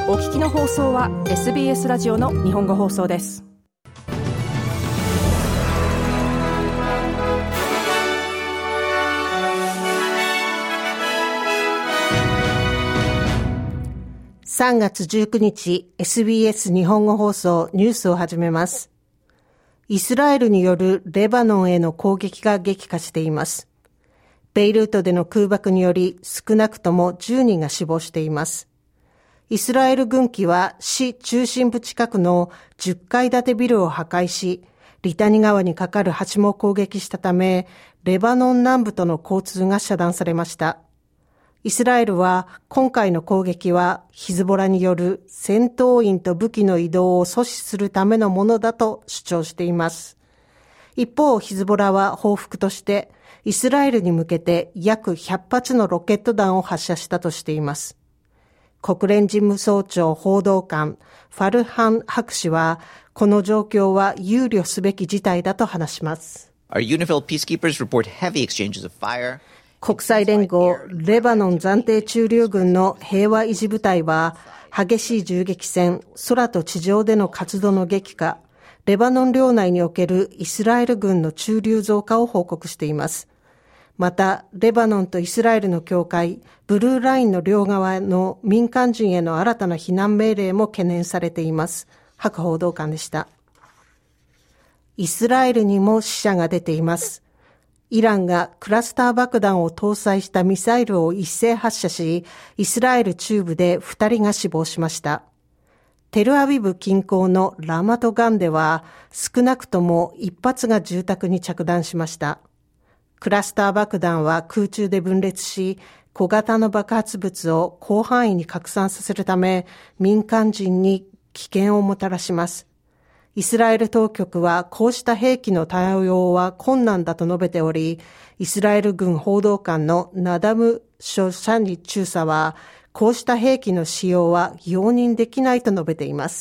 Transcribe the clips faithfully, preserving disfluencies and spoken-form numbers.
お聞きの放送は エスビーエス ラジオの日本語放送です。 さんがつじゅうくにち エスビーエス 日本語放送ニュースを始めます。イスラエルによるレバノンへの攻撃が激化しています。ベイルートでの空爆により少なくともじゅうにんが死亡しています。イスラエル軍機は市中心部近くのじゅっかい建てビルを破壊し、リタニ川に架かる橋も攻撃したため、レバノン南部との交通が遮断されました。イスラエルは今回の攻撃はヒズボラによる戦闘員と武器の移動を阻止するためのものだと主張しています。一方、ヒズボラは報復としてイスラエルに向けて約ひゃくはつのロケット弾を発射したとしています。国連事務総長報道官ファルハン博士はこの状況は憂慮すべき事態だと話します。 Our UNIFIL peacekeepers report heavy exchanges of fire. 国際連合レバノン暫定駐留軍の平和維持部隊は激しい銃撃戦、空と地上での活動の激化、レバノン領内におけるイスラエル軍の駐留増加を報告しています。また、レバノンとイスラエルの境界、ブルーラインの両側の民間人への新たな避難命令も懸念されています。白報道官でした。イスラエルにも死者が出ています。イランがクラスター爆弾を搭載したミサイルを一斉発射し、イスラエル中部でふたりが死亡しました。テルアビブ近郊のラマトガンでは少なくとも一発が住宅に着弾しました。クラスター爆弾は空中で分裂し、小型の爆発物を広範囲に拡散させるため、民間人に危険をもたらします。イスラエル当局はこうした兵器の対応は困難だと述べており、イスラエル軍報道官のナダム・ショシャニ中佐は、こうした兵器の使用は容認できないと述べています。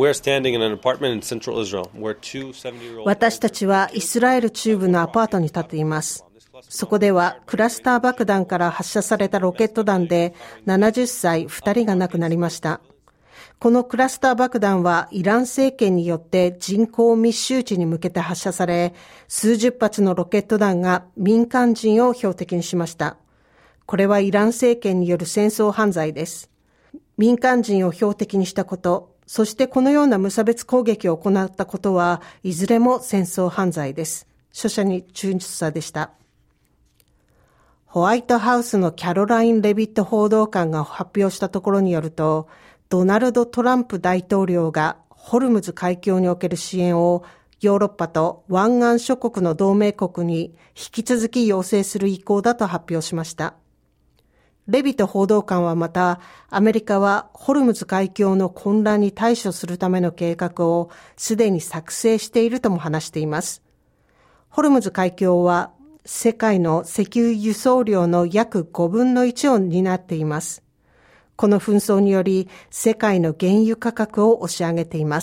私たちはイスラエル中部のアパートに立っています。そこではクラスター爆弾から発射されたロケット弾でななじゅっさいふたりが亡くなりました。このクラスター爆弾はイラン政権によって人口密集地に向けて発射され、数十発のロケット弾が民間人を標的にしました。これはイラン政権による戦争犯罪です。民間人を標的にしたこと、そしてこのような無差別攻撃を行ったことはいずれも戦争犯罪です。書者に中佐でした。ホワイトハウスのキャロライン・レビット報道官が発表したところによると、ドナルド・トランプ大統領がホルムズ海峡における支援をヨーロッパと湾岸諸国の同盟国に引き続き要請する意向だと発表しました。レビト報道官はまた、アメリカはホルムズ海峡の混乱に対処するための計画をすでに作成しているとも話しています。ホルムズ海峡は世界の石油輸送量の約ごぶんのいちを担っています。この紛争により世界の原油価格を押し上げています。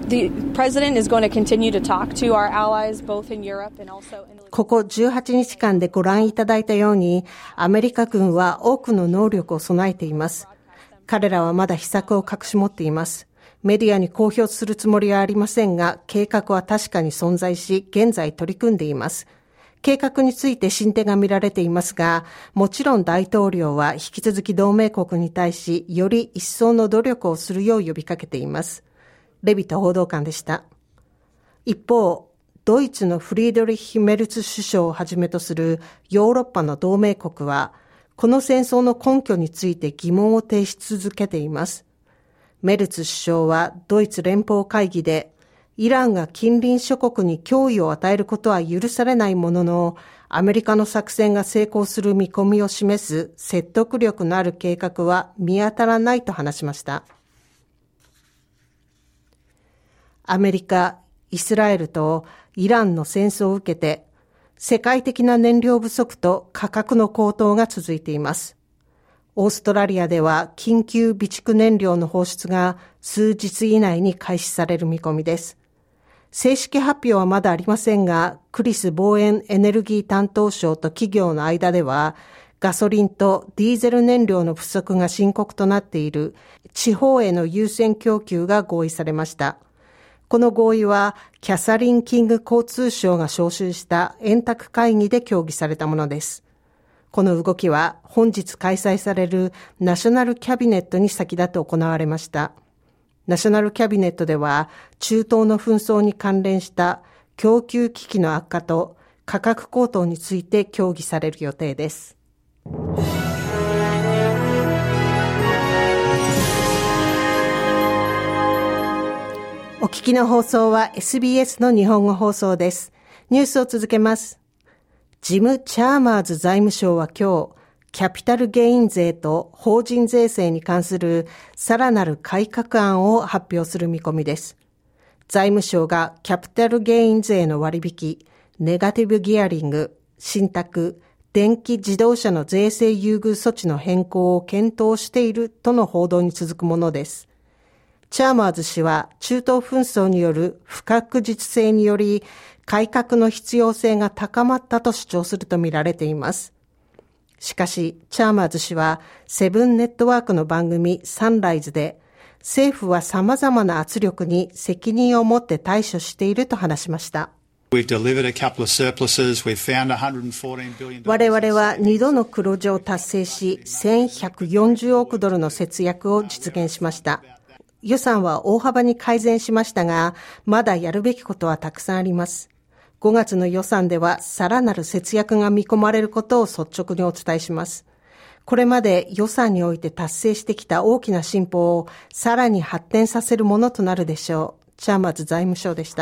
ここじゅうはちにちかんでご覧いただいたように、アメリカ軍は多くの能力を備えています。彼らはまだ秘策を隠し持っています。メディアに公表するつもりはありませんが、計画は確かに存在し、現在取り組んでいます。計画について進展が見られていますが、もちろん大統領は引き続き同盟国に対し、より一層の努力をするよう呼びかけています。レビト報道官でした。一方、ドイツのフリードリッヒ・メルツ首相をはじめとするヨーロッパの同盟国は、この戦争の根拠について疑問を呈し続けています。メルツ首相はドイツ連邦会議で、イランが近隣諸国に脅威を与えることは許されないものの、アメリカの作戦が成功する見込みを示す説得力のある計画は見当たらないと話しました。アメリカ、イスラエルとイランの戦争を受けて、世界的な燃料不足と価格の高騰が続いています。オーストラリアでは緊急備蓄燃料の放出が数日以内に開始される見込みです。正式発表はまだありませんが、クリス防衛エネルギー担当相と企業の間では、 ガソリンとディーゼル燃料の不足が深刻となっている地方への優先供給が合意されました。この合意はキャサリン・キング交通相が招集した円卓会議で協議されたものです。この動きは本日開催されるナショナルキャビネットに先立って行われました。ナショナルキャビネットでは中東の紛争に関連した供給危機の悪化と価格高騰について協議される予定です。お聞きの放送は エスビーエス の日本語放送です。ニュースを続けます。ジム・チャーマーズ財務相は今日、キャピタルゲイン税と法人税制に関するさらなる改革案を発表する見込みです。財務省がキャピタルゲイン税の割引、ネガティブギアリング、信託、電気自動車の税制優遇措置の変更を検討しているとの報道に続くものです。チャーマーズ氏は中東紛争による不確実性により改革の必要性が高まったと主張するとみられています。しかし、チャーマーズ氏はセブンネットワークの番組サンライズで政府は様々な圧力に責任を持って対処していると話しました。我々はにどの黒字を達成し、せんひゃくよんじゅうおくドルの節約を実現しました。予算は大幅に改善しましたが、まだやるべきことはたくさんあります。ごがつの予算ではさらなる節約が見込まれることを率直にお伝えします。これまで予算において達成してきた大きな進歩をさらに発展させるものとなるでしょう。チャーマーズ財務相でした。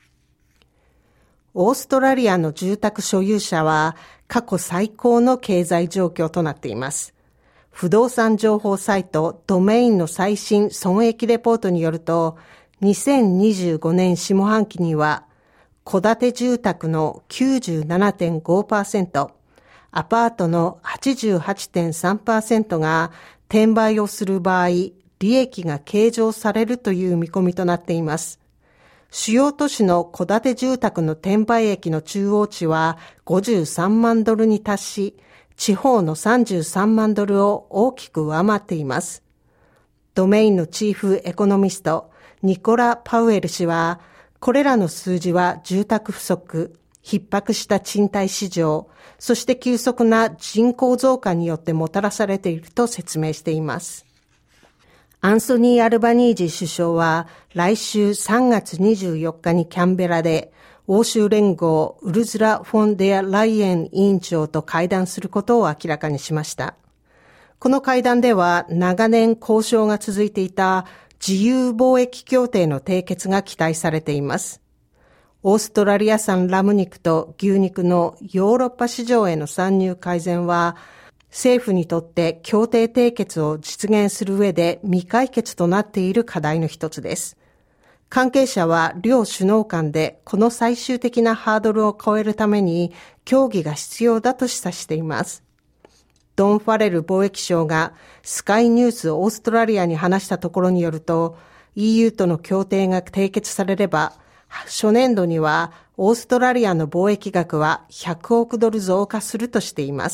オーストラリアの住宅所有者は過去最高の経済状況となっています。不動産情報サイトドメインの最新損益レポートによると、にせんにじゅうごねん下半期には戸建て住宅の きゅうじゅうななてんごパーセント、アパートの はちじゅうはちてんさんパーセント が転売をする場合、利益が計上されるという見込みとなっています。主要都市の戸建て住宅の転売益の中央値はごじゅうさんまんドルに達し、地方のさんじゅうさんまんドルを大きく上回っています。ドメインのチーフエコノミスト、ニコラ・パウエル氏は、これらの数字は住宅不足、逼迫した賃貸市場、そして急速な人口増加によってもたらされていると説明しています。アンソニー・アルバニージ首相は来週さんがつにじゅうよっかにキャンベラで欧州連合ウルズラ・フォンデア・ライエン委員長と会談することを明らかにしました。この会談では長年交渉が続いていた自由貿易協定の締結が期待されています。オーストラリア産ラム肉と牛肉のヨーロッパ市場への参入改善は政府にとって協定締結を実現する上で未解決となっている課題の一つです。関係者は両首脳間でこの最終的なハードルを超えるために協議が必要だと示唆しています。ドン・ファレル貿易相がスカイニュースオーストラリアに話したところによると、イーユー との協定が締結されれば、初年度にはオーストラリアの貿易額はひゃくおくドル増加するとしています。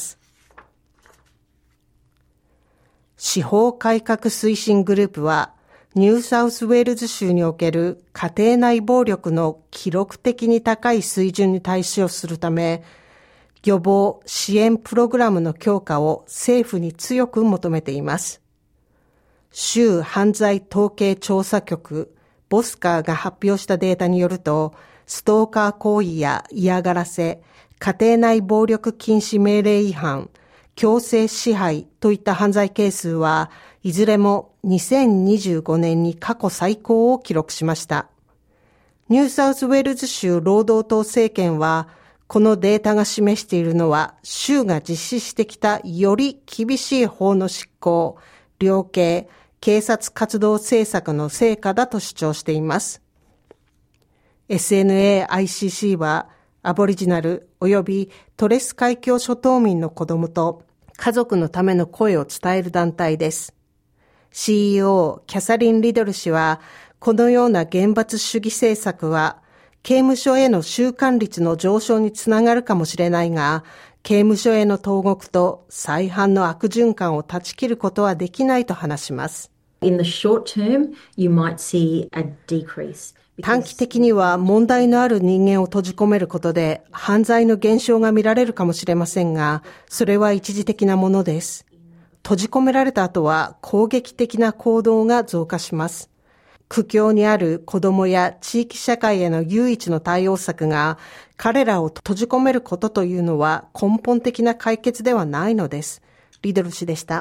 司法改革推進グループは、ニューサウスウェールズ州における家庭内暴力の記録的に高い水準に対処するため、予防支援プログラムの強化を政府に強く求めています。州犯罪統計調査局ボスカーが発表したデータによると、ストーカー行為や嫌がらせ、家庭内暴力禁止命令違反、強制支配といった犯罪係数はいずれもにせんにじゅうごねんに過去最高を記録しました。ニューサウスウェールズ州労働党政権は、このデータが示しているのは、州が実施してきたより厳しい法の執行、量刑、警察活動政策の成果だと主張しています。エスエヌエーアイシーシー は、アボリジナル及びトレス海峡諸島民の子どもと家族のための声を伝える団体です。シーイーオー キャサリン・リドル氏は、このような厳罰主義政策は、刑務所への収監率の上昇につながるかもしれないが、 刑務所への投獄と再犯の悪循環を断ち切ることはできないと話します。 In the short term, you might see a decrease. 短期的には問題のある人間を閉じ込めることで犯罪の減少が見られるかもしれませんが、それは一時的なものです。閉じ込められた後は攻撃的な行動が増加します。苦境にある子どもや地域社会への唯一の対応策が彼らを閉じ込めることというのは根本的な解決ではないのです。リドル氏でした。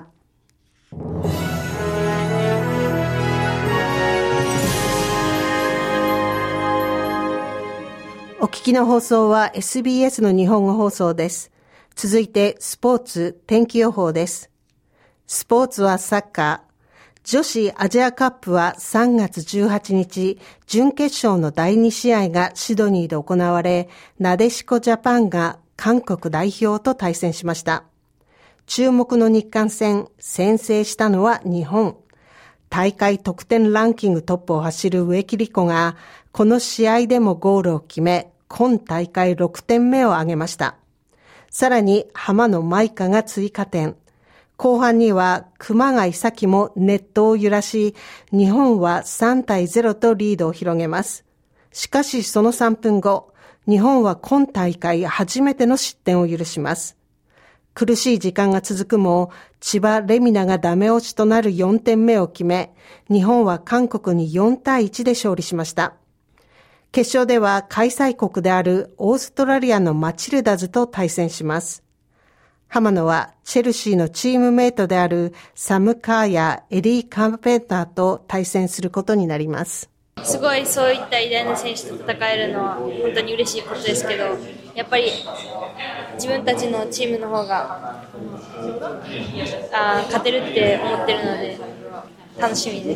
お聞きの放送は エスビーエス の日本語放送です。続いてスポーツ天気予報です。スポーツはサッカー。女子アジアカップはさんがつじゅうはちにち、準決勝のだいに試合がシドニーで行われ、なでしこジャパンが韓国代表と対戦しました。注目の日韓戦、先制したのは日本。大会得点ランキングトップを走る植木理子が、この試合でもゴールを決め、今大会ろくてんめを挙げました。さらに浜野舞香が追加点。後半には熊谷咲もネットを揺らし、日本はさんたいゼロとリードを広げます。しかしそのさんぷんご、日本は今大会初めての失点を許します。苦しい時間が続くも、千葉レミナがダメ押しとなるよんてんめを決め、日本は韓国によんたいいちで勝利しました。決勝では開催国であるオーストラリアのマチルダズと対戦します。浜野はチェルシーのチームメイトであるサム・カーやエリー・カーペンターと対戦することになります。 すごいそういった偉大な選手と戦えるのは本当に嬉しいことですけど、やっぱり自分たちのチームの方があ勝てるって思ってるので楽しみです。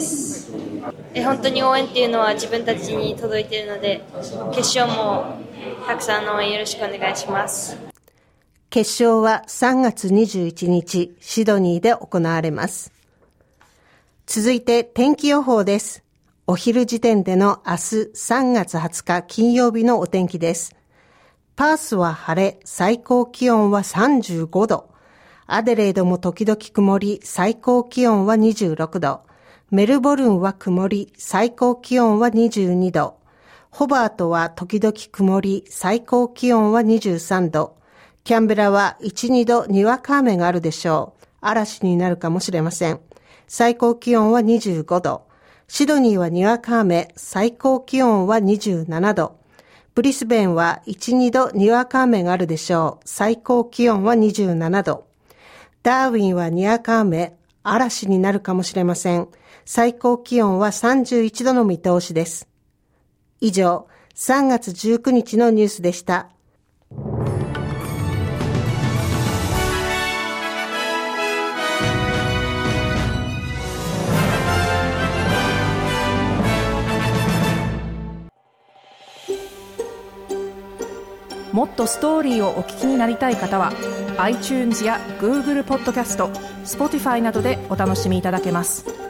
え本当に応援っていうのは自分たちに届いているので、決勝もたくさんの応援よろしくお願いします。 決勝はさんがつにじゅういちにちシドニーで行われます。続いて天気予報です。お昼時点での明日さんがつはつか金曜日のお天気です。パースは晴れ、最高気温はさんじゅうごど。アデレードも時々曇り、最高気温はにじゅうろくど。メルボルンは曇り、最高気温はにじゅうにど。ホバートは時々曇り、最高気温はにじゅうさんど。キャンベラはいち、にどにわか雨があるでしょう。嵐になるかもしれません。最高気温はにじゅうごど。シドニーはにわか雨、最高気温はにじゅうななど。ブリスベンはいち、にどにわか雨があるでしょう。最高気温はにじゅうななど。ダーウィンはにわか雨、嵐になるかもしれません。最高気温はさんじゅういちどの見通しです。以上、さんがつじゅうくにちのニュースでした。 もっとストーリーをお聞きになりたい方は iTunes や Google ポッドキャスト、Spotify などでお楽しみいただけます。